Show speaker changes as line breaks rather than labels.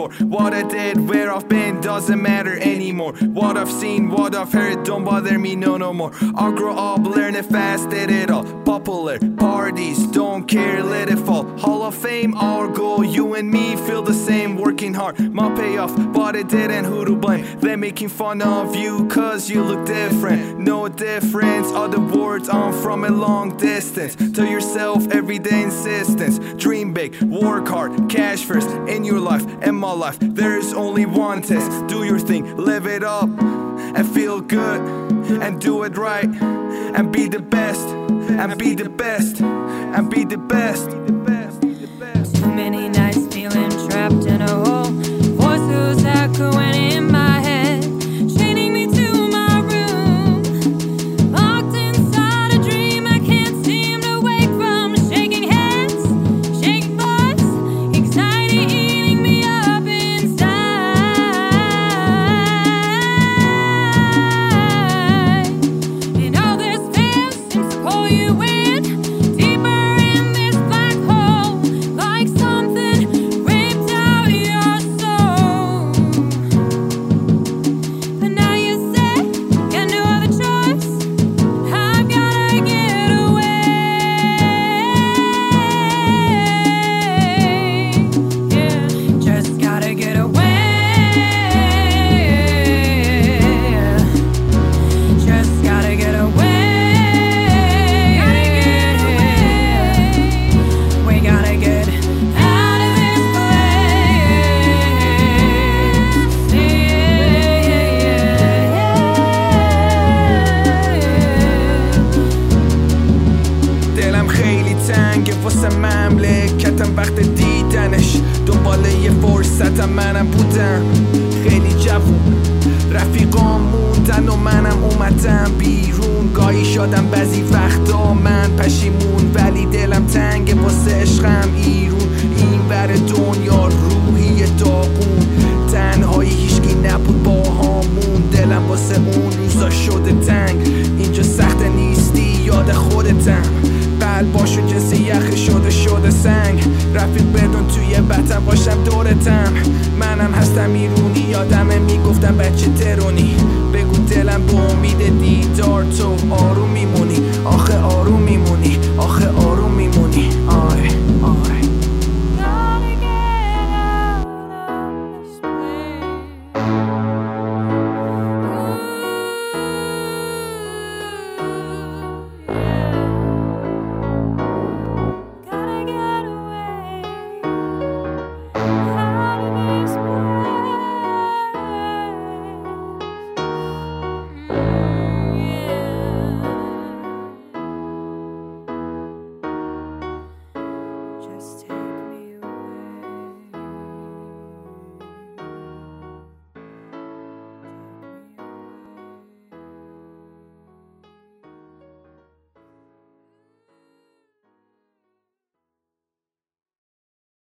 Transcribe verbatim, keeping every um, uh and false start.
before. What I did, where I've been, doesn't matter anymore. What I've seen, what I've heard, don't bother me no no more. I'll grow up, learn it fast, did it all. Popular parties, don't care, let it fall. Hall of Fame, our goal, you and me feel the same. Working hard, my payoff, but it didn't, who to blame? They're making fun of you cause you look different. No difference, other words, I'm from a long distance. Tell yourself everyday insistence. Dream big, work hard, cash first. In your life, in my life, there's only one test. Do your thing, live it up, and feel good, and do it right, and be the best, and be the best, and be the best.
Too many nights feeling trapped in a hole. Voices echoing in my head, chaining me to my room. Locked inside a dream I can't seem to wake from. Shaking hands, shaking voice, anxiety eating me up inside. And all this fear seems to pull you in deeper in this black hole, like something ripped out your soul. But now you say, got no other choice, I've gotta get away. Yeah, just gotta get away. Just gotta get away. Gotta get away. We gotta get out of this place. Yeah, yeah, yeah.
دلم خیلی تنگه واسه مملکتم وقت دیدنش. دنبال یه فرصتم منم بودم خیلی جوون، رفیقام موندن و منم اومدم بیرون. گاهی شدم بعضی وقتا من پشیمون، ولی دلم تنگه واسه عشقم ایرون. این ور دنیا روحی داغون، تنهایی هیچکی نبود با هامون. دلم واسه اون روزا شده تنگ، اینجا سخت نیستی یاد خودتم. قلباشو جنسی یخ شده شده سنگ. رفیق بدون توی بطن باشم دورتم. منم هستم ایرونی، یادمه میگفتم بچه ترونی. بگو دلم به امید دیدار تو آروم میمونی، آخه آروم میمونی.